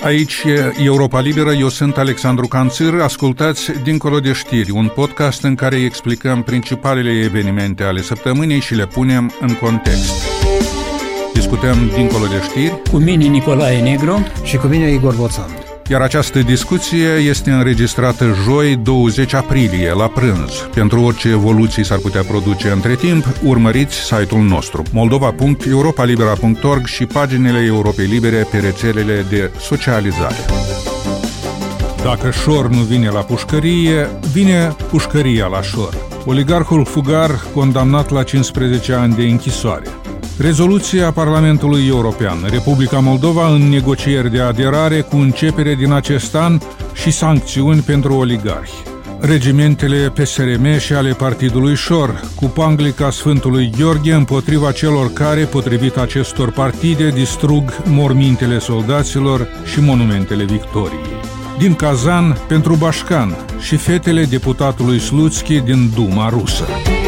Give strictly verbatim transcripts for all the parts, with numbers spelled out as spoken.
Aici e Europa Liberă, eu sunt Alexandru Canțir, ascultați Dincolo de știri, un podcast în care explicăm principalele evenimente ale săptămânii și le punem în context. Discutăm Dincolo de știri cu mine Nicolae Negru și cu mine Igor Boțan. Iar această discuție este înregistrată joi douăzeci aprilie, la prânz. Pentru orice evoluții s-ar putea produce între timp, urmăriți site-ul nostru moldova punct europa libera punct org și paginile Europei Libere pe rețelele de socializare. Dacă șor nu vine la pușcărie, vine pușcăria la șor. Oligarhul fugar condamnat la cincisprezece ani de închisoare. Rezoluția Parlamentului European, Republica Moldova în negocieri de aderare cu începere din acest an și sancțiuni pentru oligarhi. Regimentele P S R M și ale Partidului Șor, cu panglica Sfântului Gheorghe împotriva celor care, potrivit acestor partide, distrug mormintele soldaților și monumentele victoriei. Din Kazan pentru Bașcan și fetele deputatului Sluțchi din Duma rusă.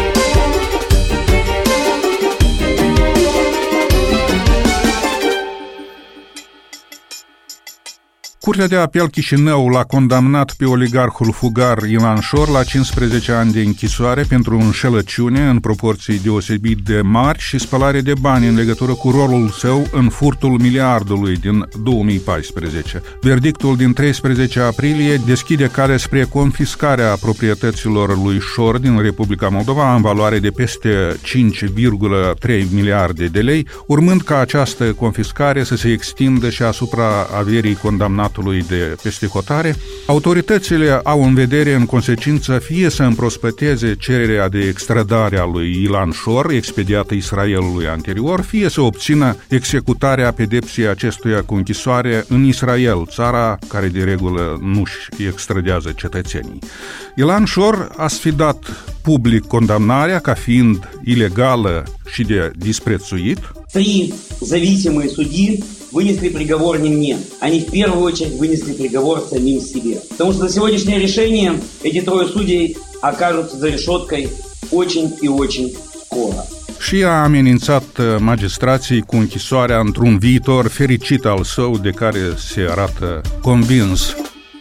Curtea de apel Chișinău l-a condamnat pe oligarhul fugar Ilan Șor la cincisprezece ani de închisoare pentru înșelăciune în proporții deosebit de mari și spălare de bani în legătură cu rolul său în furtul miliardului din două mii paisprezece. Verdictul din treisprezece aprilie deschide cale spre confiscarea proprietăților lui Șor din Republica Moldova în valoare de peste cinci virgulă trei miliarde de lei, urmând ca această confiscare să se extindă și asupra averii condamnat de peste hotare. Autoritățile au în vedere în consecință fie să împrospăteze cererea de extradare a lui Ilan Șor, expediată Israelului anterior, fie să obțină executarea pedepsei acestuia cu închisoare în Israel, țara care de regulă nu-și extradează cetățenii. Ilan Șor a sfidat public condamnarea ca fiind ilegală și de disprețuit. Три зависимые судьи вынесли приговор не мне. Они в первую очередь вынесли приговор самим себе. Потому что на сегодняшнее решение эти трое судей окажутся за решеткой очень и очень скоро. Și a amenințat magistrații cu închisoarea într-un viitor fericit al său de care se arată convins.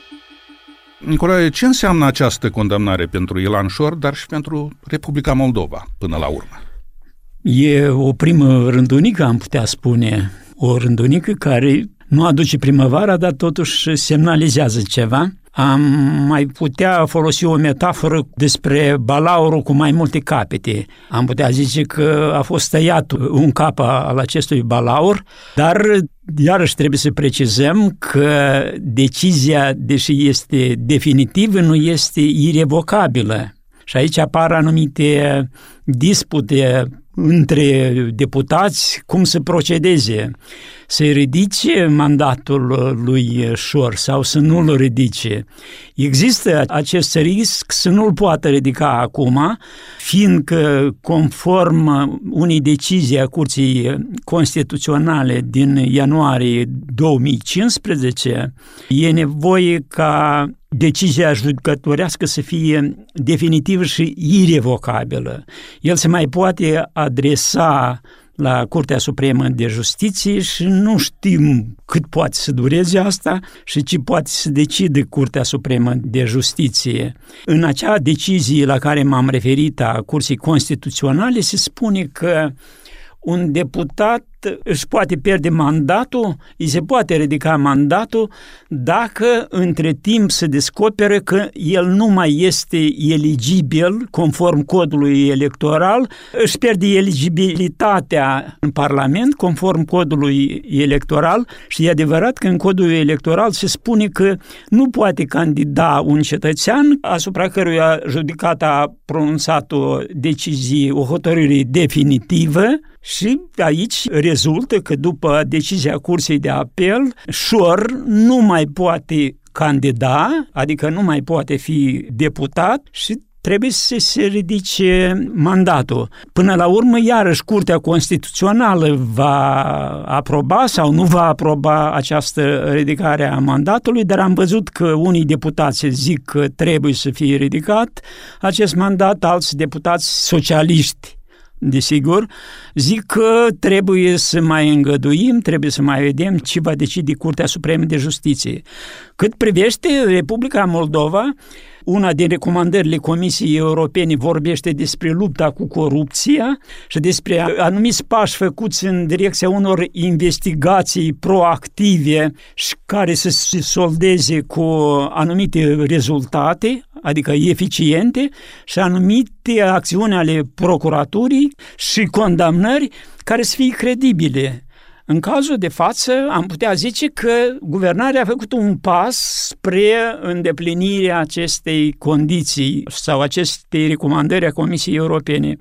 Nicolae, ce înseamnă această condamnare pentru Ilan Șor, dar și pentru Republica Moldova până la urmă? E o primă rândunică, am putea spune, o rândunică care nu aduce primăvara, dar totuși semnalizează ceva. Am mai putea folosi o metaforă despre balaurul cu mai multe capete. Am putea zice că a fost tăiat un cap al acestui balaur, dar iarăși trebuie să precizăm că decizia, deși este definitivă, nu este irevocabilă. Și aici apar anumite dispute între deputați, cum să procedeze, să ridice mandatul lui Șor sau să nu-l ridice. Există acest risc să nu-l poată ridica acum, fiindcă conform unei decizii a Curții Constituționale din ianuarie două mii cincisprezece, e nevoie ca decizia judecătorească să fie definitivă și irevocabilă. El se mai poate adresa la Curtea Supremă de Justiție și nu știm cât poate să dureze asta și ce poate să decide Curtea Supremă de Justiție. În acea decizie la care m-am referit a Curții Constituționale se spune că un deputat își poate pierde mandatul, îi se poate ridica mandatul dacă între timp se descoperă că el nu mai este eligibil conform codului electoral, își pierde eligibilitatea în Parlament conform codului electoral și e adevărat că în codul electoral se spune că nu poate candida un cetățean asupra căruia judecata a pronunțat o decizie, o hotărâre definitivă. Și aici rezultă că după decizia Curții de Apel, Șor nu mai poate candida, adică nu mai poate fi deputat și trebuie să se ridice mandatul. Până la urmă, iarăși, Curtea Constituțională va aproba sau nu va aproba această ridicare a mandatului, dar am văzut că unii deputați zic că trebuie să fie ridicat acest mandat, alți deputați socialiști desigur, zic că trebuie să mai îngăduim, trebuie să mai vedem ce va decide Curtea Supremă de Justiție. Cât privește Republica Moldova, una din recomandările Comisiei Europene vorbește despre lupta cu corupția și despre anumiți pași făcuți în direcția unor investigații proactive și care să se soldeze cu anumite rezultate, adică eficiente, și anumite acțiuni ale procuraturii și condamnări care să fie credibile. În cazul de față, am putea zice că guvernarea a făcut un pas spre îndeplinirea acestei condiții sau acestei recomandări a Comisiei Europene.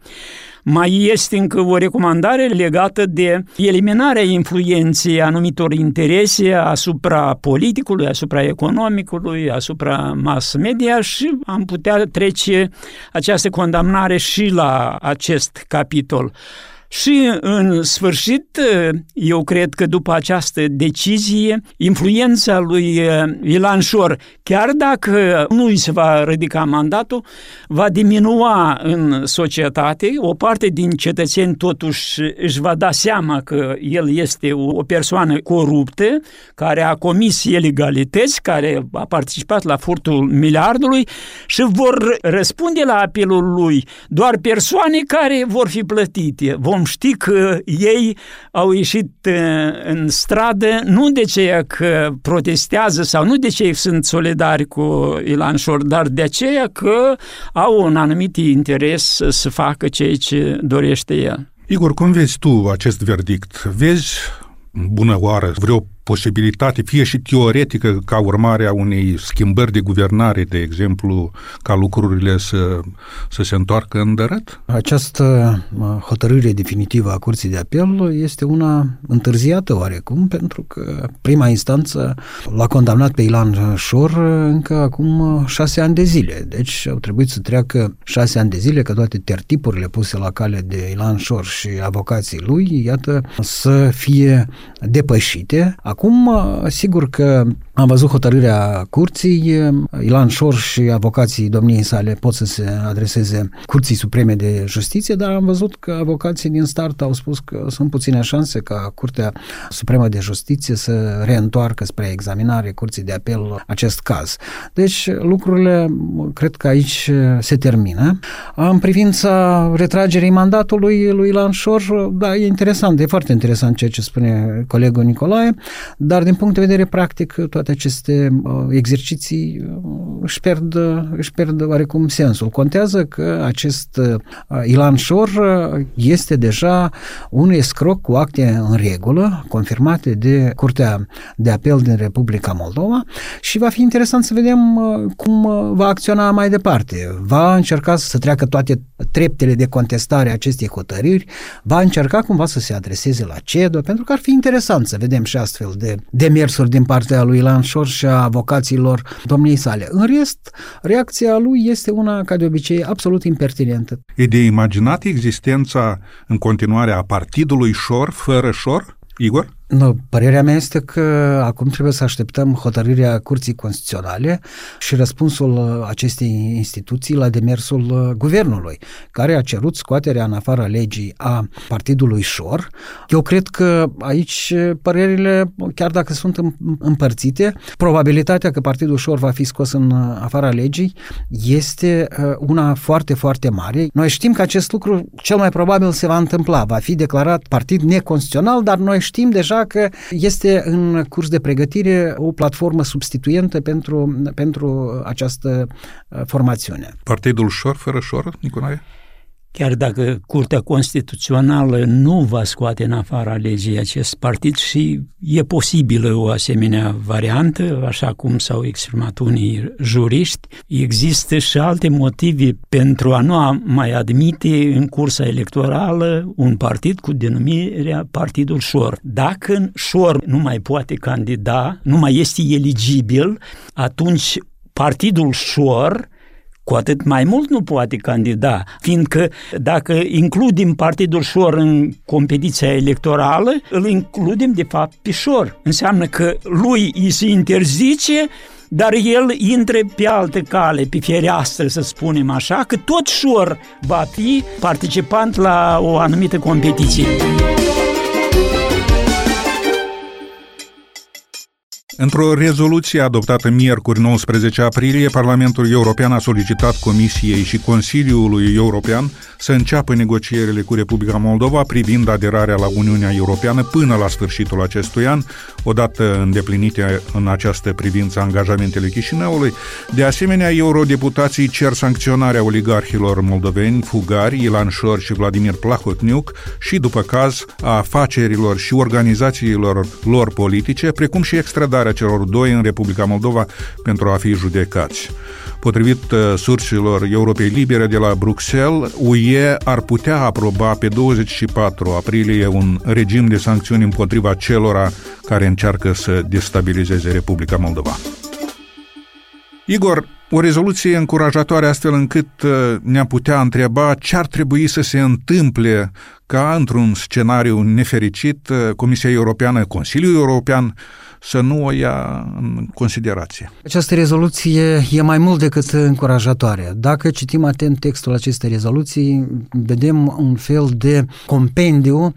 Mai este încă o recomandare legată de eliminarea influenței anumitor interese asupra politicului, asupra economicului, asupra mass media și am putea trece această condamnare și la acest capitol. Și, în sfârșit, eu cred că după această decizie, influența lui Ilan Șor, chiar dacă nu îi se va ridica mandatul, va diminua în societate. O parte din cetățeni totuși își va da seama că el este o persoană coruptă, care a comis ilegalități, care a participat la furtul miliardului și vor răspunde la apelul lui doar persoane care vor fi plătite. Vom ști că ei au ieșit în stradă nu de ceea că protestează sau nu de ceea că sunt solidari cu Ilan Șor, dar de aceea că au un anumit interes să facă ceea ce dorește el. Igor, cum vezi tu acest verdict? Vezi, bună oară, vreo posibilitate, fie și teoretică, ca urmare a unei schimbări de guvernare, de exemplu, ca lucrurile să, să se întoarcă în dărât? Această hotărâre definitivă a Curții de Apel este una întârziată oarecum, pentru că prima instanță l-a condamnat pe Ilan Șor încă acum șase ani de zile. Deci au trebuit să treacă șase ani de zile ca toate tertipurile puse la cale de Ilan Șor și avocații lui, iată, să fie depășite. Acum, sigur că am văzut hotărârea curții, Ilan Șor și avocații domniei sale pot să se adreseze Curții Supreme de Justiție, dar am văzut că avocații din start au spus că sunt puține șanse ca Curtea Supremă de Justiție să reîntoarcă spre examinare Curții de Apel acest caz. Deci lucrurile cred că aici se termină. În privința retragerii mandatului lui Ilan Șor, da, e interesant, e foarte interesant ceea ce spune colegul Nicolae, dar din punct de vedere practic toate aceste uh, exerciții uh, își, pierd, își pierd oarecum sensul. Contează că acest uh, Ilan Șor uh, este deja un escroc cu acte în regulă, confirmate de Curtea de Apel din Republica Moldova și va fi interesant să vedem uh, cum uh, va acționa mai departe. Va încerca să treacă toate treptele de contestare a acestei hotărâri, va încerca cumva să se adreseze la C E D O, pentru că ar fi interesant să vedem și astfel de demersuri din partea lui Ilan Șor și a avocaților domniei sale. În rest, reacția lui este una, ca de obicei, absolut impertinentă. E de imaginat existența în continuare a partidului Șor fără Șor, Igor? Nu, părerea mea este că acum trebuie să așteptăm hotărârea Curții Constituționale și răspunsul acestei instituții la demersul guvernului, care a cerut scoaterea în afara legii a partidului Șor. Eu cred că aici părerile, chiar dacă sunt împărțite, probabilitatea că partidul Șor va fi scos în afara legii este una foarte, foarte mare. Noi știm că acest lucru cel mai probabil se va întâmpla, va fi declarat partid neconstituțional, dar noi știm deja că este în curs de pregătire o platformă substituentă pentru, pentru această formațiune. Partidul Șor fără Șor, Nicolae? Chiar dacă Curtea Constituțională nu va scoate în afara legii acest partid și e posibilă o asemenea variantă, așa cum s-au exprimat unii juriști, există și alte motive pentru a nu mai admite în cursa electorală un partid cu denumirea Partidul Șor. Dacă Șor nu mai poate candida, nu mai este eligibil, atunci Partidul Șor cu atât mai mult nu poate candida, fiindcă dacă includem Partidul Șor în competiția electorală, îl includem de fapt pe Șor. Înseamnă că lui îi se interzice, dar el intră pe altă cale, pe fereastră, să spunem așa, că tot Șor va fi participant la o anumită competiție. Într-o rezoluție adoptată miercuri nouăsprezece aprilie, Parlamentul European a solicitat Comisiei și Consiliului European să înceapă negocierile cu Republica Moldova privind aderarea la Uniunea Europeană până la sfârșitul acestui an, odată îndeplinite în această privință angajamentele Chișinăului. De asemenea, eurodeputații cer sancționarea oligarhilor moldoveni, Fugari, Ilan Șor și Vladimir Plahotniuc și, după caz, a afacerilor și organizațiilor lor politice, precum și extradarea celor doi în Republica Moldova pentru a fi judecați. Potrivit surselor Europei Libere de la Bruxelles, U E ar putea aproba pe douăzeci și patru aprilie un regim de sancțiuni împotriva celora care încearcă să destabilizeze Republica Moldova. Igor, o rezoluție încurajatoare astfel încât ne-am putea întreba ce ar trebui să se întâmple ca, într-un scenariu nefericit, Comisia Europeană, Consiliul European să nu o ia în considerație. Această rezoluție e mai mult decât încurajatoare. Dacă citim atent textul acestei rezoluții, vedem un fel de compendiu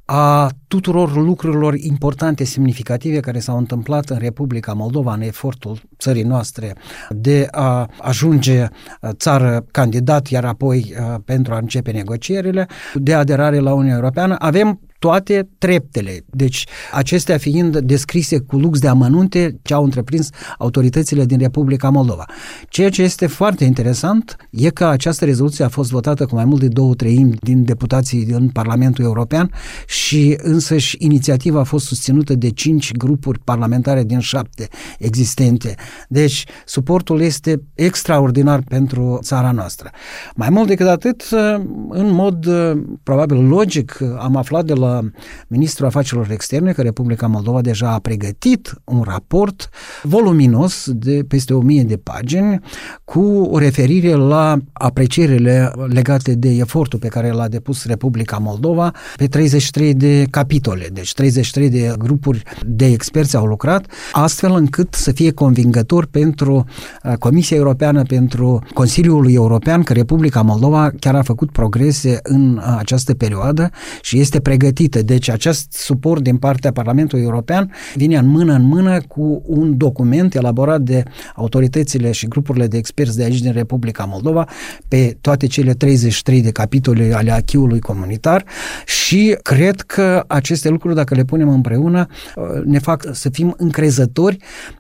a tuturor lucrurilor importante, semnificative care s-au întâmplat în Republica Moldova, în efortul țării noastre de a ajunge țară candidat, iar apoi pentru a începe negocierile de aderare la Uniunea Europeană. Avem toate treptele. Deci, acestea fiind descrise cu lux de amănunte ce au întreprins autoritățile din Republica Moldova. Ceea ce este foarte interesant e că această rezoluție a fost votată cu mai mult de două treimi din deputații din Parlamentul European și însăși inițiativa a fost susținută de cinci grupuri parlamentare din șapte existente. Deci, suportul este extraordinar pentru țara noastră. Mai mult decât atât, în mod probabil logic, am aflat de la Ministrul Afacerilor Externe că Republica Moldova deja a pregătit un raport voluminos de peste o mie de pagini cu o referire la aprecierile legate de efortul pe care l-a depus Republica Moldova pe treizeci și trei de capitole, deci treizeci și trei de grupuri de experți au lucrat, astfel încât să fie convingător pentru Comisia Europeană, pentru Consiliul European că Republica Moldova chiar a făcut progrese în această perioadă și este pregătită. Deci acest suport din partea Parlamentului European vine în mână în mână cu un document elaborat de autoritățile și grupurile de experți de aici din Republica Moldova pe toate cele treizeci și trei de capitole ale acquis-ului comunitar și cred că aceste lucruri, dacă le punem împreună, ne fac să fim încrezători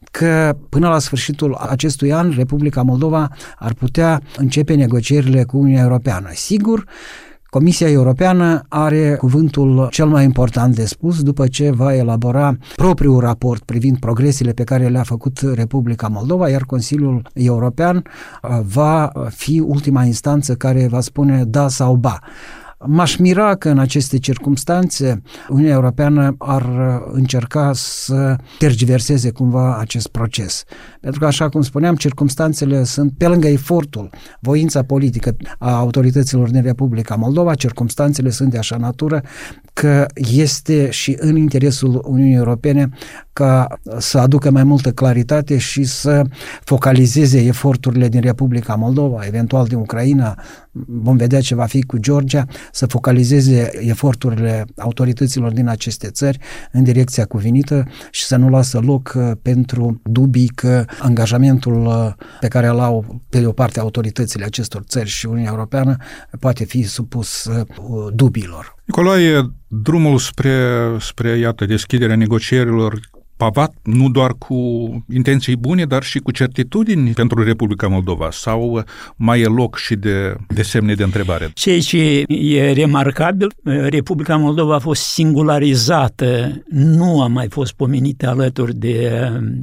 că până la sfârșitul acestui an Republica Moldova ar putea începe negocierile cu Uniunea Europeană. Sigur, Comisia Europeană are cuvântul cel mai important de spus după ce va elabora propriul raport privind progresele pe care le-a făcut Republica Moldova, iar Consiliul European va fi ultima instanță care va spune da sau ba. M-aș mira că în aceste circumstanțe Uniunea Europeană ar încerca să tergiverseze cumva acest proces. Pentru că, așa cum spuneam, circumstanțele sunt, pe lângă efortul, voința politică a autorităților din Republica Moldova, circumstanțele sunt de așa natură că este și în interesul Uniunii Europene ca să aducă mai multă claritate și să focalizeze eforturile din Republica Moldova, eventual din Ucraina, vom vedea ce va fi cu Georgia, să focalizeze eforturile autorităților din aceste țări în direcția cuvenită și să nu lasă loc pentru dubii că angajamentul pe care îl au pe de o parte autoritățile acestor țări și Uniunea Europeană poate fi supus dubiilor. Nicolae, drumul spre, spre iată, deschiderea negocierilor pavat nu doar cu intenții bune, dar și cu certitudini pentru Republica Moldova, sau mai e loc și de, de semne de întrebare? Ceea ce e remarcabil, Republica Moldova a fost singularizată, nu a mai fost pomenită alături de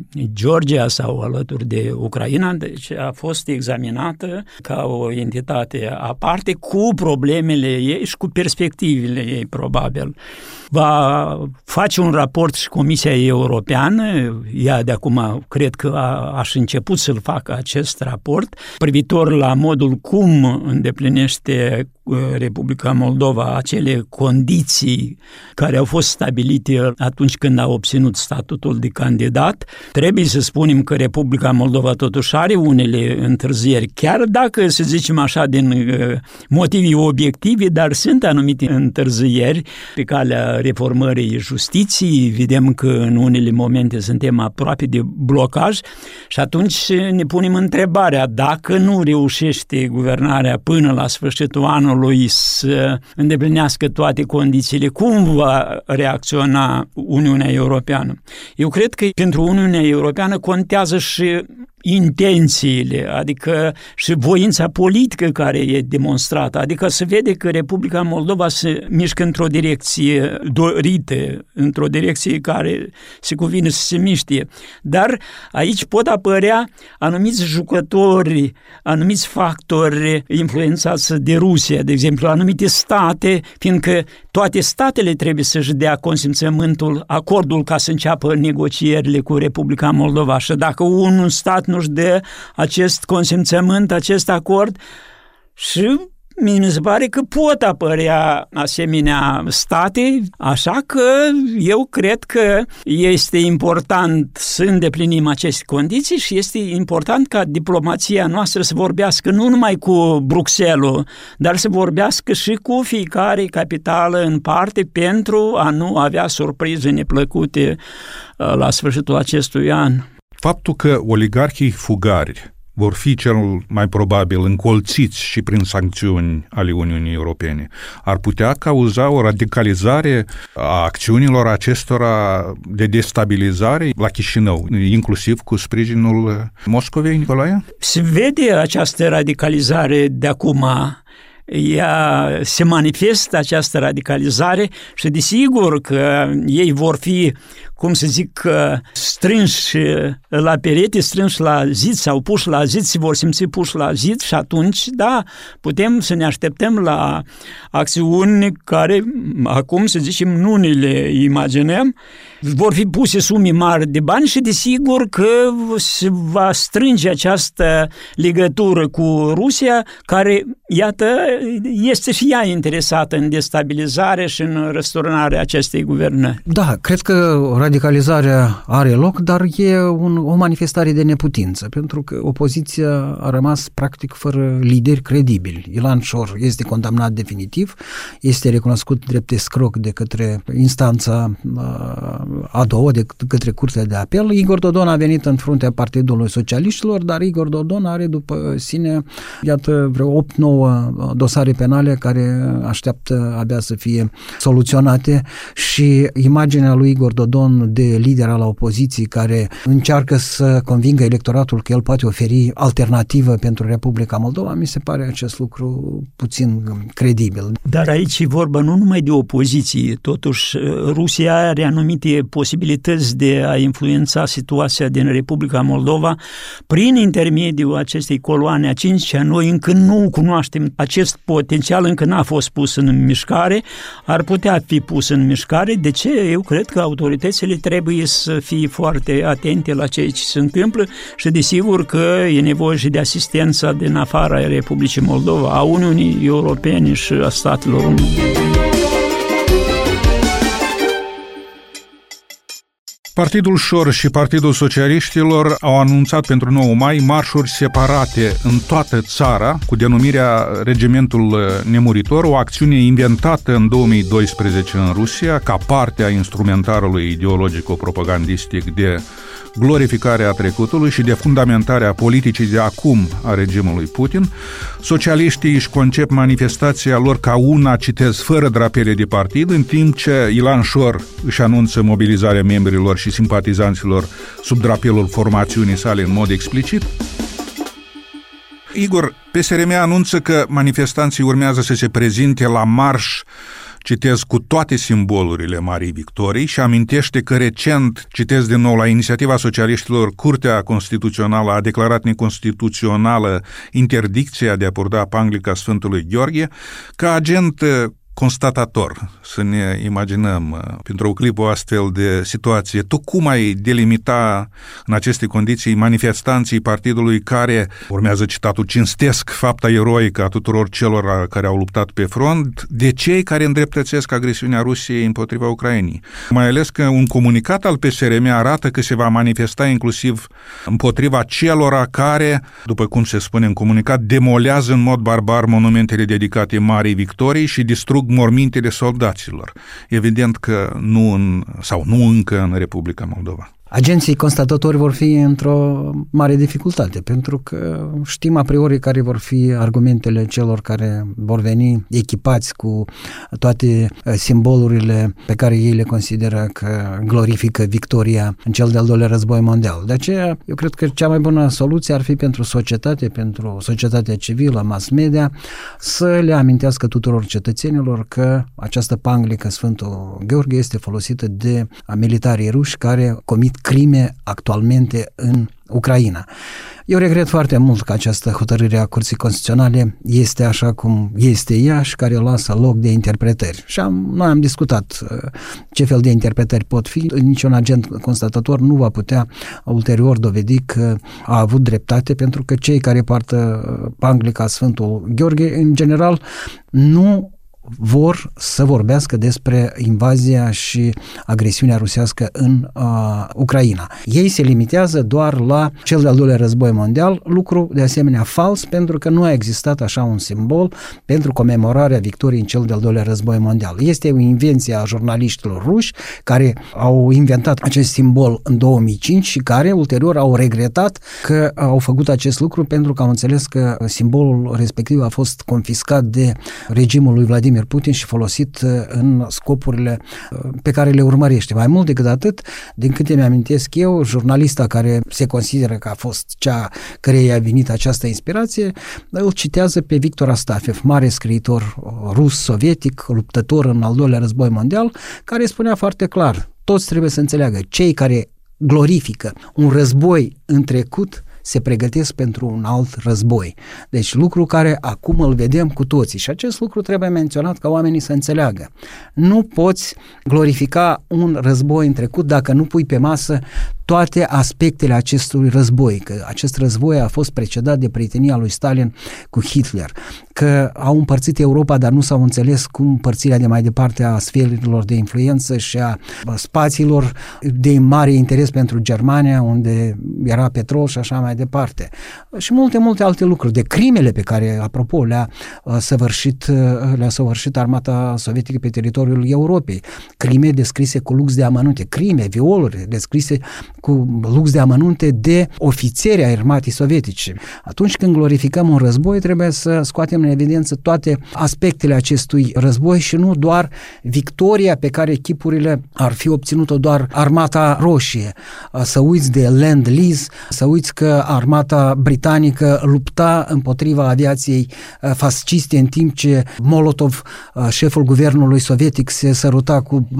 Georgia sau alături de Ucraina, deci a fost examinată ca o entitate aparte cu problemele ei și cu perspectivele ei, probabil. Va face un raport și Comisia Europeană Europeană, ea de acum cred că a, aș început să-l facă acest raport, privitor la modul cum îndeplinește Republica Moldova acele condiții care au fost stabilite atunci când a obținut statutul de candidat. Trebuie să spunem că Republica Moldova totuși are unele întârzieri, chiar dacă, să zicem așa, din motive obiective, dar sunt anumite întârzieri pe calea reformării justiției. Vedem că în unele momente suntem aproape de blocaj și atunci ne punem întrebarea dacă nu reușește guvernarea până la sfârșitul anului să îndeplinească toate condițiile, cum va reacționa Uniunea Europeană? Eu cred că pentru Uniunea Europeană contează și intențiile, adică și voința politică care e demonstrată, adică se vede că Republica Moldova se mișcă într-o direcție dorită, într-o direcție care se cuvine să se miște. Dar aici pot apărea anumiți jucători, anumiți factori influențați de Rusia, de exemplu, anumite state, fiindcă toate statele trebuie să-și dea consimțământul, acordul ca să înceapă negocierile cu Republica Moldova și dacă un stat nu-și dă acest consimțământ, acest acord, și mi se pare că pot apărea asemenea state, așa că eu cred că este important să îndeplinim aceste condiții și este important ca diplomația noastră să vorbească nu numai cu Bruxelles, dar să vorbească și cu fiecare capitală în parte pentru a nu avea surprize neplăcute la sfârșitul acestui an. Faptul că oligarhii fugari vor fi cel mai probabil încolțiți și prin sancțiuni ale Uniunii Europene, ar putea cauza o radicalizare a acțiunilor acestora de destabilizare la Chișinău, inclusiv cu sprijinul Moscovei, Nicolae? Se vede această radicalizare de acum. Ea se manifestă, această radicalizare, și desigur că ei vor fi, cum să zic, strânși la perete, strânși la zid sau puși la zid, se vor simți puși la zid și atunci, da, putem să ne așteptăm la acțiuni care, acum să zicem, nu ne le imaginăm. Vor fi puse sume mari de bani și desigur că se va strânge această legătură cu Rusia, care, iată, este și ea interesată în destabilizare și în răsturnarea acestei guvernări. Da, cred că radicalizarea are loc, dar e un, o manifestare de neputință, pentru că opoziția a rămas practic fără lideri credibili. Ilan Șor este condamnat definitiv, este recunoscut drept escroc de către instanța a doua, de către Curtea de Apel. Igor Dodon a venit în fruntea Partidului Socialiștilor, dar Igor Dodon are după sine, iată, vreo opt nouă dosare penale care așteaptă abia să fie soluționate și imaginea lui Igor Dodon de lider al opoziției care încearcă să convingă electoratul că el poate oferi alternativă pentru Republica Moldova, mi se pare acest lucru puțin credibil. Dar aici e vorba nu numai de opoziție, totuși Rusia are anumite posibilități de a influența situația din Republica Moldova prin intermediul acestei coloane a cincea. Noi încă nu cunoaștem acest potențial, încă n-a fost pus în mișcare, ar putea fi pus în mișcare. De ce? Eu cred că autoritățile trebuie să fie foarte atente la ceea ce se întâmplă și desigur că e nevoie și de asistența din afara Republicii Moldova, a Uniunii Europene și a Statelor Unite. Partidul Șor și Partidul Socialiștilor au anunțat pentru nouă mai marșuri separate în toată țara cu denumirea Regimentul Nemuritor, o acțiune inventată în două mii doisprezece în Rusia ca parte a instrumentarului ideologico-propagandistic de glorificarea trecutului și de fundamentarea politicii de acum a regimului Putin. Socialiștii își concep manifestația lor ca una, citez, fără drapele de partid, în timp ce Ilan Șor își anunță mobilizarea membrilor și simpatizanților sub drapelul formațiunii sale în mod explicit. Igor, P S R M anunță că manifestanții urmează să se prezinte la marș, citez, cu toate simbolurile Marii Victorii și amintește că recent, citez din nou, la inițiativa socialiștilor, Curtea Constituțională a declarat neconstituțională interdicția de a purta panglica Sfântului Gheorghe. Ca agent constatator, să ne imaginăm pentru clip o astfel de situație. Tu cum ai delimita în aceste condiții manifestanții partidului care, urmează citatul, cinstesc fapta eroică a tuturor celor care au luptat pe front, de cei care îndreptățesc agresiunea Rusiei împotriva Ucrainei? Mai ales că un comunicat al P S R M arată că se va manifesta inclusiv împotriva celora care, după cum se spune în comunicat, demolează în mod barbar monumentele dedicate Marii Victoriei și distrug mormintele soldaților. Evident că nu în, sau nu încă în Republica Moldova. Agenții constatatori vor fi într-o mare dificultate, pentru că știm a priori care vor fi argumentele celor care vor veni echipați cu toate simbolurile pe care ei le consideră că glorifică victoria în cel de-al doilea război mondial. De aceea, eu cred că cea mai bună soluție ar fi pentru societate, pentru societatea civilă, mass media, să le amintească tuturor cetățenilor că această panglică Sfântul Gheorghe este folosită de militarii ruși care comit crime actualmente în Ucraina. Eu regret foarte mult că această hotărâre a Curții Constituționale este așa cum este ea și care lasă loc de interpretări. Și am, noi am discutat ce fel de interpretări pot fi. Niciun agent constatator nu va putea ulterior dovedi că a avut dreptate, pentru că cei care poartă panglica Sfântul Gheorghe, în general, nu vor să vorbească despre invazia și agresiunea rusească în uh, Ucraina. Ei se limitează doar la cel de-al doilea război mondial, lucru de asemenea fals, pentru că nu a existat așa un simbol pentru comemorarea victoriei în cel de-al doilea război mondial. Este o invenție a jurnaliștilor ruși care au inventat acest simbol în două mii cinci și care ulterior au regretat că au făcut acest lucru, pentru că au înțeles că simbolul respectiv a fost confiscat de regimul lui Vladimir Putin și folosit în scopurile pe care le urmărește. Mai mult decât atât, din câte mi-amintesc eu, jurnalista care se consideră că a fost cea care i-a venit această inspirație, îl citează pe Victor Astafiev, mare scriitor rus-sovietic, luptător în al doilea război mondial, care spunea foarte clar, toți trebuie să înțeleagă, cei care glorifică un război în trecut se pregătesc pentru un alt război. Deci lucru care acum îl vedem cu toții și acest lucru trebuie menționat ca oamenii să înțeleagă. Nu poți glorifica un război în trecut dacă nu pui pe masă toate aspectele acestui război, că acest război a fost precedat de prietenia lui Stalin cu Hitler, că au împărțit Europa, dar nu s-au înțeles cum împărțirea de mai departe a sferilor de influență și a spațiilor de mare interes pentru Germania, unde era petrol și așa mai departe. Și multe, multe alte lucruri, de crimele pe care, apropo, le-a săvârșit, le-a săvârșit armata sovietică pe teritoriul Europei. Crime descrise cu lux de amănunte, crime, violuri descrise cu lux de amănunte de ofițeri ai armatei sovietice. Atunci când glorificăm un război, trebuie să scoatem în evidență toate aspectele acestui război și nu doar victoria pe care echipurile ar fi obținut-o doar armata roșie. Să uiți de Land-Lease, să uiți că armata britanică lupta împotriva aviației fasciste, în timp ce Molotov, șeful guvernului sovietic, se săruta cu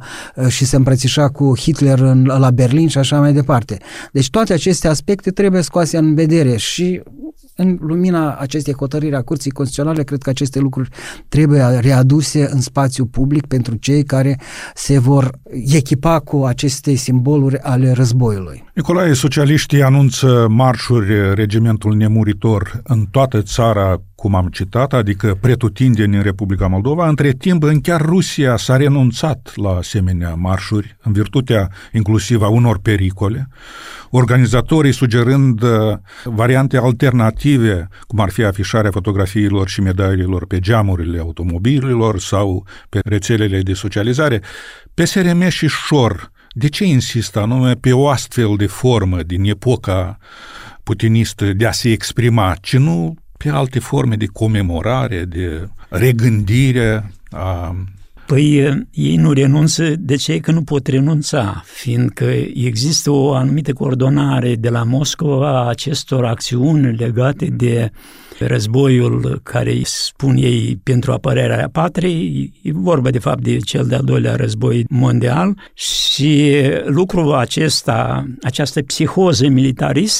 și se îmbrățișa cu Hitler în, la Berlin și așa mai departe. Deci toate aceste aspecte trebuie scoase în vedere și în lumina acestei hotărâri a Curții Constituționale, cred că aceste lucruri trebuie readuse în spațiu public pentru cei care se vor echipa cu aceste simboluri ale războiului. Nicolae, socialiștii anunță marșuri regimentul nemuritor în toată țara, cum am citat, adică pretutindeni în Republica Moldova. Între timp, în chiar Rusia s-a renunțat la asemenea marșuri, în virtutea inclusiv a unor pericole, organizatorii sugerând variante alternative, cum ar fi afișarea fotografiilor și medaliilor pe geamurile automobililor sau pe rețelele de socializare. P S R M și Șor, de ce insistă anume pe o astfel de formă din epoca putinistă de a se exprima, ci nu pe alte forme de comemorare, de regândire a... Păi ei nu renunță, de ce? Că nu pot renunța, fiindcă există o anumită coordonare de la Moscova a acestor acțiuni legate de războiul care spun ei pentru apărarea patriei, e vorba de fapt de cel de-al doilea război mondial și lucrul acesta, această psihoză militaristă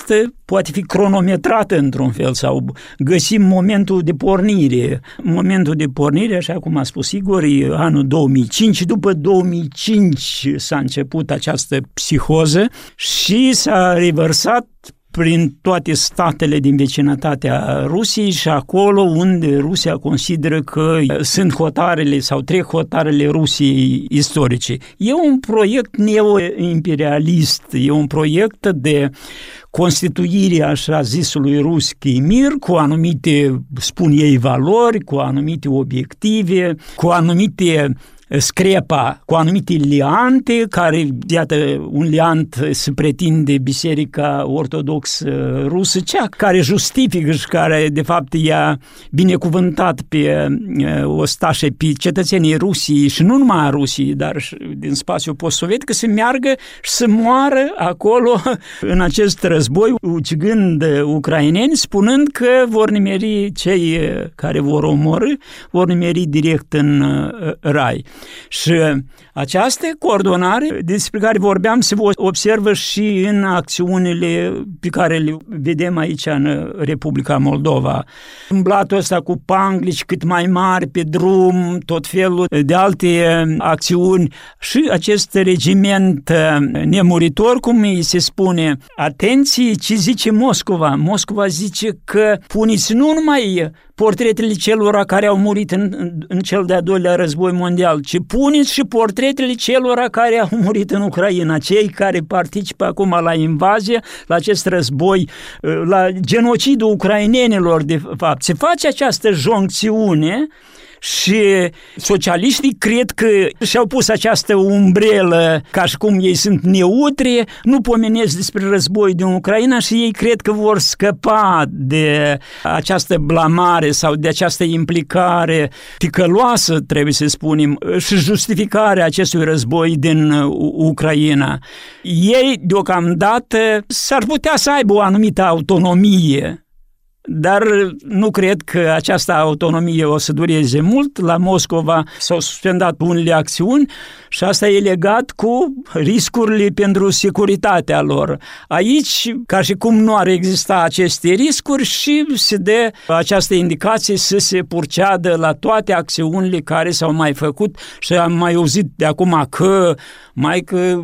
poate fi cronometrată într-un fel sau găsim momentul de pornire. Momentul de pornire, așa cum a spus Igor, e anul două mii cinci. După două mii cinci s-a început această psihoză și s-a revărsat prin toate statele din vecinătatea Rusiei și acolo unde Rusia consideră că sunt hotarele sau trec hotarele Rusiei istorice. E un proiect neo-imperialist, e un proiect de constituire așa zisului rus Chimir cu anumite, spun ei, valori, cu anumite obiective, cu anumite screpa, cu anumite liante, care, iată, un liant se pretinde Biserica Ortodoxă Rusă, cea care justifică și care, de fapt, i-a binecuvântat pe ostașe, pe cetățenii Rusiei și nu numai a Rusiei, dar și din spațiul post-sovietic, să meargă și să moară acolo în acest război, ucigând ucraineni, spunând că vor nimeri cei care vor omorî, vor nimeri direct în rai. Și această coordonare despre care vorbeam se observă și în acțiunile pe care le vedem aici în Republica Moldova. Blatul ăsta cu panglici cât mai mari pe drum, tot felul de alte acțiuni și acest regiment nemuritor, cum îi se spune. Atenție, ce zice Moscova? Moscova zice că puniți nu numai portretele celor care au murit în, în cel de-al doilea război mondial, ci puneți și portretele celor care au murit în Ucraina, cei care participă acum la invazie, la acest război, la genocidul ucrainenilor, de fapt. Se face această joncțiune și socialiștii cred că și-au pus această umbrelă ca și cum ei sunt neutri, nu pomenesc despre război din Ucraina și ei cred că vor scăpa de această blamare sau de această implicare ticăloasă, trebuie să spunem, și justificarea acestui război din Ucraina. Ei, deocamdată, s-ar putea să aibă o anumită autonomie, dar nu cred că această autonomie o să dureze mult. La Moscova s-au suspendat unele acțiuni și asta e legat cu riscurile pentru securitatea lor. Aici, ca și cum nu ar exista aceste riscuri, și se dă această indicație să se purceadă la toate acțiunile care s-au mai făcut și am mai auzit de acum că mai că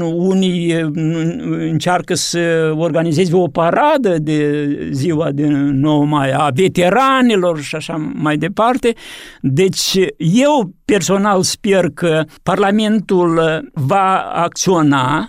unii încearcă să organizeze o paradă de ziua de nouă mai a veteranilor și așa mai departe. Deci eu personal sper că Parlamentul va acționa,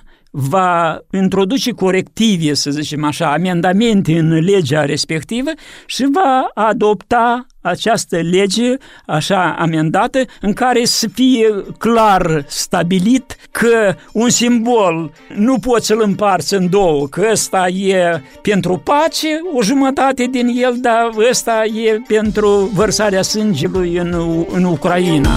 va introduce corective, să zicem așa, amendamente în legea respectivă și va adopta această lege așa amendată în care să fie clar stabilit că un simbol nu poți să-l împarți în două, că ăsta e pentru pace, o jumătate din el, dar ăsta e pentru vărsarea sângelui în, în Ucraina.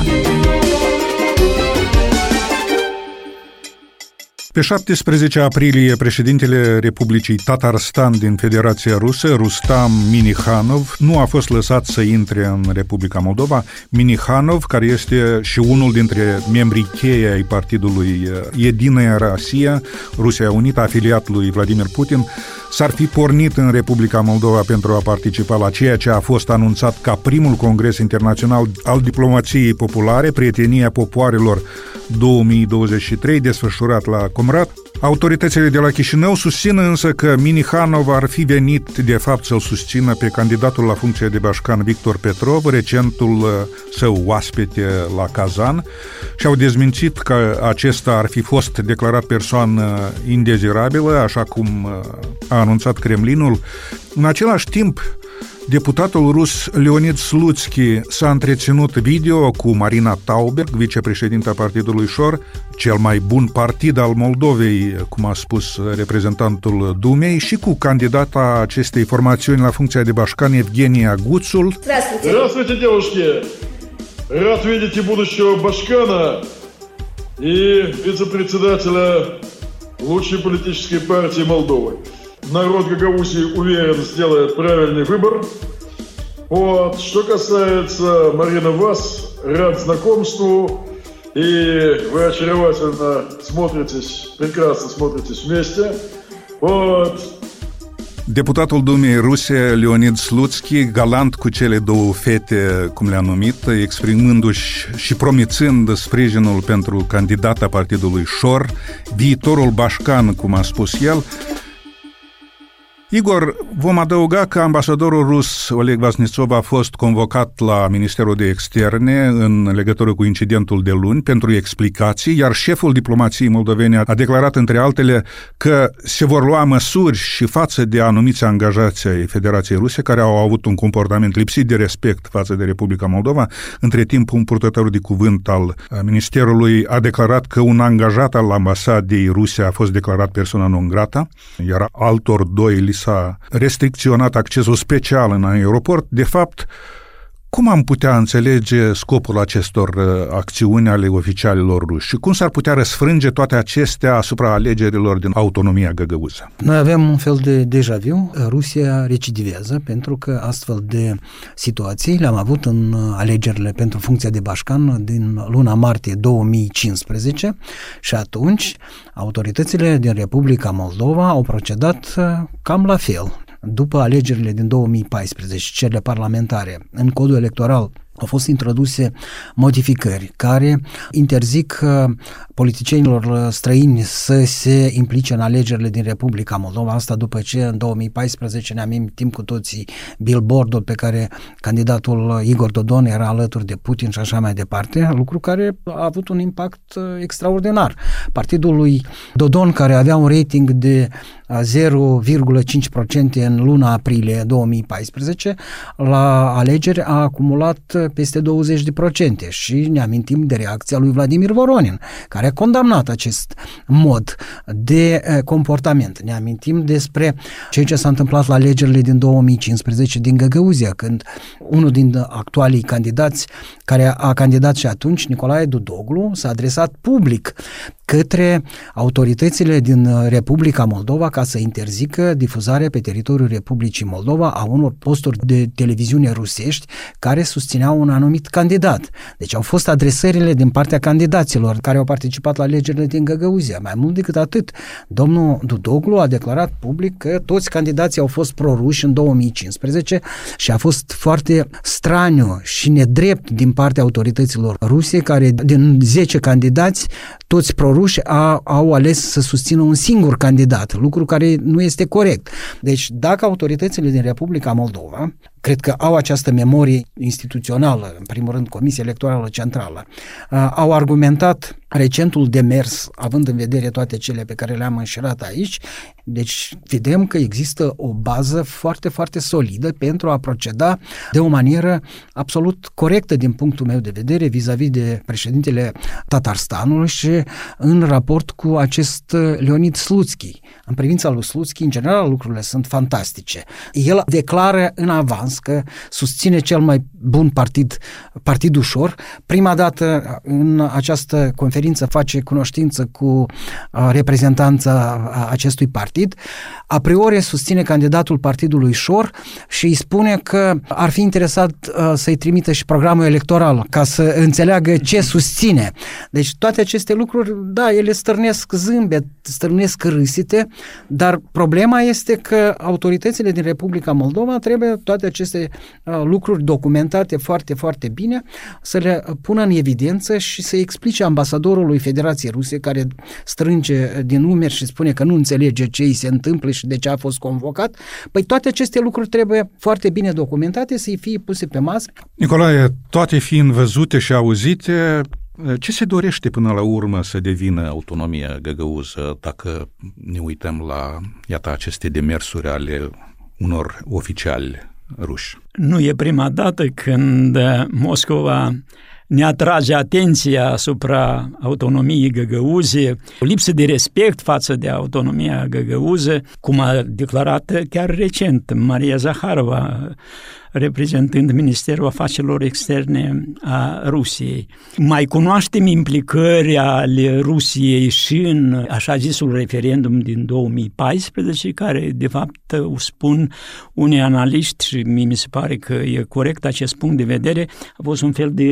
Pe șaptesprezece aprilie, președintele Republicii Tatarstan din Federația Rusă, Rustam Minnikhanov, nu a fost lăsat să intre în Republica Moldova. Minnikhanov, care este și unul dintre membrii cheie ai partidului Единая Россия, Rusia Unită, afiliat lui Vladimir Putin, s-ar fi pornit în Republica Moldova pentru a participa la ceea ce a fost anunțat ca primul congres internațional al diplomației populare, Prietenia Popoarelor două mii douăzeci și trei, desfășurat la Comrat. Autoritățile de la Chișinău susțin însă că Minnikhanov ar fi venit de fapt să-l susțină pe candidatul la funcție de bașcan Victor Petrov, recentul său oaspete la Kazan, și au dezmințit că acesta ar fi fost declarat persoană indezirabilă, așa cum a anunțat Kremlinul. În același timp, deputatul rus Leonid Slutsky s-a întreținut video cu Marina Tauberg, vicepreședinta partidului Șor, cel mai bun partid al Moldovei, cum a spus reprezentantul Dumei, și cu candidata acestei formațiuni la funcția de bașcan Evgenia Guțul. Здравствуйте! Здравствуйте, девушки! Рад видеть и будущего башкана и вице-председателя лучшей политической партии Молдовы. Народ Гагаузии уверен сделает правильный выбор. Вот. Что касается Марины вас, рад знакомству. И вы очаровательно смотритесь, прекрасно смотритесь вместе. Вот. Deputatul Dumei Ruse, Leonid Slutsky, galant cu cele două fete, cum le-a numit, exprimându-și și promițând sprijinul pentru candidata partidului Shor, viitorul bașcan, cum a spus el. Igor, vom adăuga că ambasadorul rus Oleg Vaznitsov a fost convocat la Ministerul de Externe în legătură cu incidentul de luni pentru explicații, iar șeful diplomației moldovene a declarat între altele că se vor lua măsuri și față de anumiți angajați ai Federației Ruse care au avut un comportament lipsit de respect față de Republica Moldova. Între timp, un purtător de cuvânt al Ministerului a declarat că un angajat al ambasadei ruse a fost declarat persoană non grata, iar altor doi li s-a restricționat accesul special în aeroport. De fapt, cum am putea înțelege scopul acestor acțiuni ale oficialilor ruși și cum s-ar putea răsfrânge toate acestea asupra alegerilor din autonomia găgăuză? Noi avem un fel de deja vu. Rusia recidivează pentru că astfel de situații le-am avut în alegerile pentru funcția de bașcan din luna martie două mii cincisprezece și atunci autoritățile din Republica Moldova au procedat cam la fel. După alegerile din două mii paisprezece, cele parlamentare, în codul electoral au fost introduse modificări care interzic politicienilor străini să se implice în alegerile din Republica Moldova. Asta după ce în două mii paisprezece ne amintim cu toții billboardul pe care candidatul Igor Dodon era alături de Putin și așa mai departe, lucru care a avut un impact extraordinar. Partidul lui Dodon, care avea un rating de zero virgulă cinci la sută în luna aprilie două mii paisprezece, la alegeri a acumulat peste douăzeci la sută și ne amintim de reacția lui Vladimir Voronin, care a condamnat acest mod de comportament. Ne amintim despre ceea ce s-a întâmplat la alegerile din două mii cincisprezece din Găgăuzia, când unul din actualii candidați, care a candidat și atunci, Nicolae Dudoglu, s-a adresat public către autoritățile din Republica Moldova ca să interzică difuzarea pe teritoriul Republicii Moldova a unor posturi de televiziune rusești care susțineau un anumit candidat. Deci au fost adresările din partea candidaților care au participat la alegerile din Găgăuzia. Mai mult decât atât, domnul Dudoglu a declarat public că toți candidații au fost proruși în două mii cincisprezece și a fost foarte straniu și nedrept din partea autorităților ruse, care din zece candidați, toți proruși A, au ales să susțină un singur candidat, lucru care nu este corect. Deci, dacă autoritățile din Republica Moldova, cred că au această memorie instituțională, în primul rând Comisia Electorală Centrală, au argumentat recentul demers, având în vedere toate cele pe care le-am înșirat aici, deci vedem că există o bază foarte, foarte solidă pentru a proceda de o manieră absolut corectă din punctul meu de vedere vis-a-vis de președintele Tatarstanului și în raport cu acest Leonid Slutsky. În privința lui Slutsky, în general, lucrurile sunt fantastice. El declară în avans că susține cel mai bun partid, Partidul Shor. Prima dată în această conferință face cunoștință cu reprezentanța acestui partid. A priori susține candidatul Partidului Shor și îi spune că ar fi interesat să-i trimită și programul electoral ca să înțeleagă ce susține. Deci toate aceste lucruri, da, ele stârnesc zâmbet, stârnesc râsite, dar problema este că autoritățile din Republica Moldova trebuie toate aceste uh, lucruri documentate foarte, foarte bine, să le pună în evidență și să explice ambasadorului Federației Ruse, care strânge din umeri și spune că nu înțelege ce îi se întâmplă și de ce a fost convocat. Păi toate aceste lucruri trebuie foarte bine documentate, să-i fie puse pe masă. Nicolae, toate fiind văzute și auzite, ce se dorește până la urmă să devină autonomia găgăuză dacă ne uităm la, iată, aceste demersuri ale unor oficiali ruși? Nu e prima dată când Moscova ne atrage atenția asupra autonomiei găgăuze, o lipsă de respect față de autonomia găgăuză, cum a declarat chiar recent Maria Zaharova, reprezentând Ministerul Afacerilor Externe a Rusiei. Mai cunoaștem implicări ale Rusiei și în așa zisul referendum din două mii paisprezece, care de fapt o spun unii analiști și mi se pare că e corect acest punct de vedere, a fost un fel de repetiție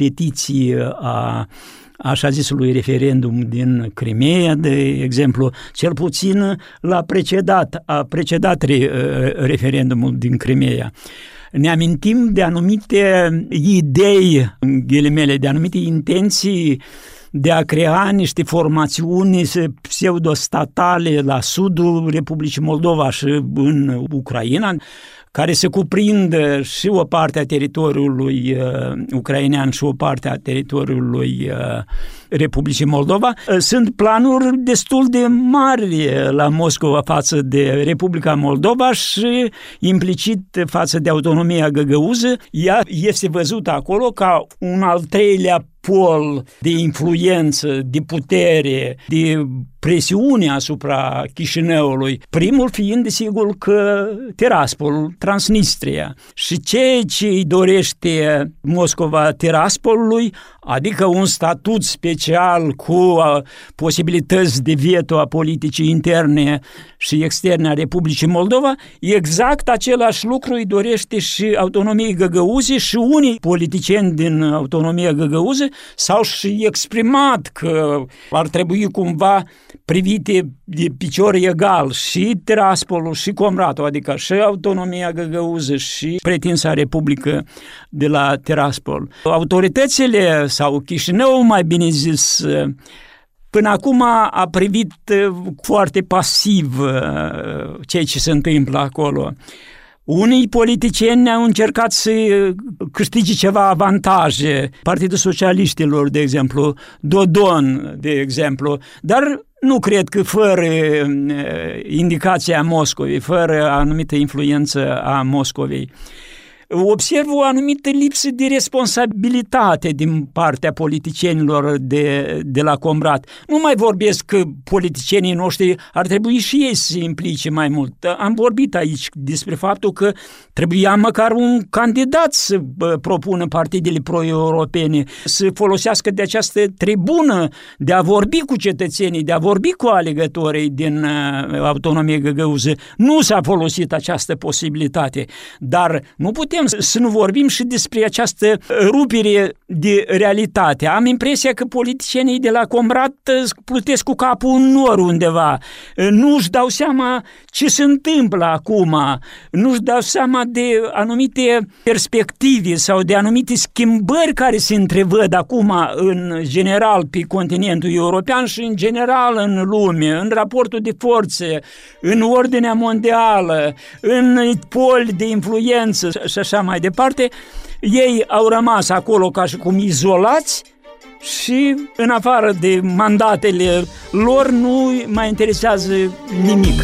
repetiții a așa zisului referendum din Crimea, de exemplu, cel puțin l-a precedat, a precedat re, referendumul din Crimea. Ne amintim de anumite idei, în ghilimele, de anumite intenții de a crea niște formațiuni pseudostatale la sudul Republicii Moldova și în Ucraina, care se cuprindă și o parte a teritoriului uh, ucrainean și o parte a teritoriului uh, Republicii Moldova. Sunt planuri destul de mari la Moscova față de Republica Moldova și implicit față de autonomia găgăuză. Ea este văzută acolo ca un al treilea pol de influență, de putere, de presiune asupra Chișinăului, primul fiind, desigur, că Tiraspol, Transnistria. Și ceea ce îi dorește Moscova Tiraspolului, adică un statut special cu posibilități de veto a politicii interne și externe a Republicii Moldova, exact același lucru îi dorește și autonomiei găgăuze și unii politicieni din autonomia găgăuză s-au și exprimat că ar trebui cumva privite de picior egal și Tiraspolul și Comratul, adică și autonomia găgăuză și pretinsa Republică de la Tiraspol. Autoritățile sau Chișinău, mai bine zis, până acum a privit foarte pasiv ceea ce se întâmplă acolo. Unii politicieni au încercat să câștige ceva avantaje, Partidul Socialiștilor, de exemplu, Dodon, de exemplu, dar nu cred că fără indicația Moscovei, fără anumită influență a Moscovei. Observ o anumită lipsă de responsabilitate din partea politicienilor de, de la Comrat. Nu mai vorbesc că politicienii noștri ar trebui și ei să se implice mai mult. Am vorbit aici despre faptul că trebuia măcar un candidat să propună partidele pro-europene, să folosească de această tribună de a vorbi cu cetățenii, de a vorbi cu alegătorii din autonomie găgăuză. Nu s-a folosit această posibilitate, dar nu putem să nu vorbim și despre această rupere de realitate. Am impresia că politicienii de la Comrat plutesc cu capul în nor undeva. Nu-și dau seama ce se întâmplă acum. Nu-și dau seama de anumite perspective sau de anumite schimbări care se întrevăd acum în general pe continentul european și în general în lume, în raportul de forțe, în ordinea mondială, în poli de influență și așa mai departe. Ei au rămas acolo ca și cum izolați și în afară de mandatele lor nu mai interesează nimic.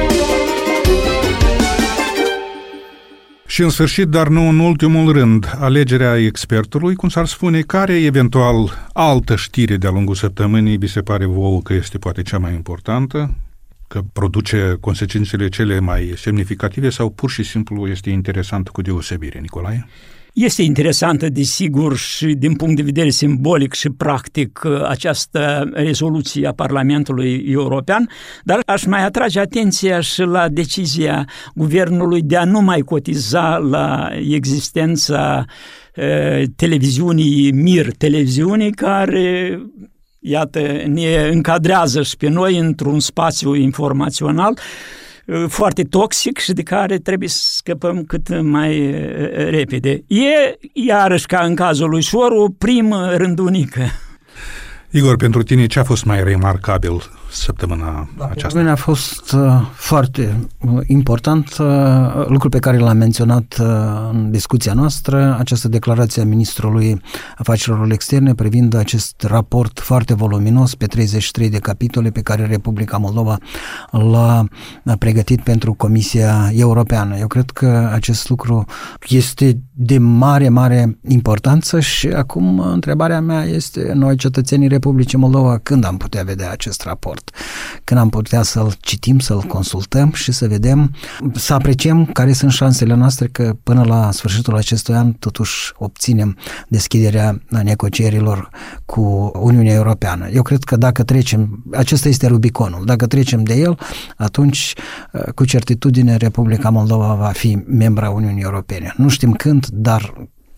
Și în sfârșit, dar nu în ultimul rând, alegerea expertului, cum s-ar spune, care eventual altă știre de-a lungul săptămânii vi se pare vouă că este poate cea mai importantă, că produce consecințele cele mai semnificative sau pur și simplu este interesant cu deosebire, Nicolae? Este interesantă, desigur, și din punct de vedere simbolic și practic această rezoluție a Parlamentului European, dar aș mai atrage atenția și la decizia guvernului de a nu mai cotiza la existența uh, televiziunii Mir, televiziunii care, iată, ne încadrează și pe noi într-un spațiu informațional foarte toxic și de care trebuie să scăpăm cât mai repede. E, iarăși, ca în cazul lui Șor, o primă rândunică. Igor, pentru tine ce a fost mai remarcabil săptămâna da, aceasta? Pentru mine a fost uh, foarte uh, important uh, lucrul pe care l-am menționat uh, în discuția noastră, această declarație a Ministrului Afacerilor Externe privind acest raport foarte voluminos pe treizeci și trei de capitole pe care Republica Moldova l-a pregătit pentru Comisia Europeană. Eu cred că acest lucru este de mare, mare importanță și acum întrebarea mea este, noi cetățenii Republicii Moldova, când am putea vedea acest raport? Când am putea să-l citim, să-l consultăm și să vedem, să apreciem care sunt șansele noastre că până la sfârșitul acestui an totuși obținem deschiderea negocierilor cu Uniunea Europeană. Eu cred că dacă trecem, acesta este Rubiconul, dacă trecem de el, atunci cu certitudine Republica Moldova va fi membra Uniunii Europene. Nu știm când, dar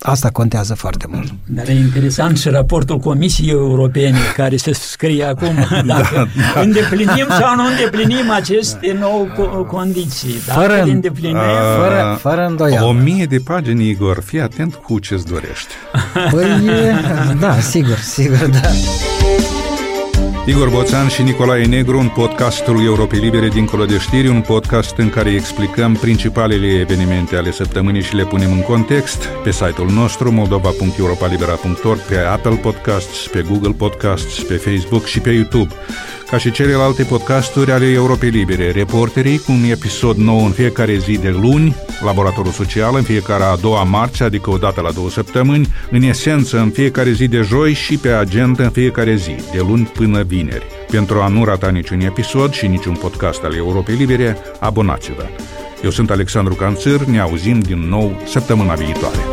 Asta contează foarte mult. Dar e interesant și raportul Comisiei Europene care se scrie acum dacă da, da. îndeplinim sau nu îndeplinim aceste nouă condiții. Dacă fără, le îndeplinim... Uh, fără, fără îndoială. O mie de pagini, Igor, fii atent cu ce-ți dorești. Păi, da, sigur, sigur, da. Igor Boțan și Nicolae Negru, un podcastul Europei Libere dincolo de știri, un podcast în care explicăm principalele evenimente ale săptămânii și le punem în context pe site-ul nostru moldova punct europalibera punct org, pe Apple Podcasts, pe Google Podcasts, pe Facebook și pe YouTube. Ca și celelalte podcasturi ale Europei Libere, Reporterii cu un episod nou în fiecare zi de luni, Laboratorul Social în fiecare a doua marți, adică o dată la două săptămâni, În Esență în fiecare zi de joi și pe Agenda în fiecare zi, de luni până vineri. Pentru a nu rata niciun episod și niciun podcast al Europei Libere, abonați-vă. Eu sunt Alexandru Canțir, ne auzim din nou săptămâna viitoare.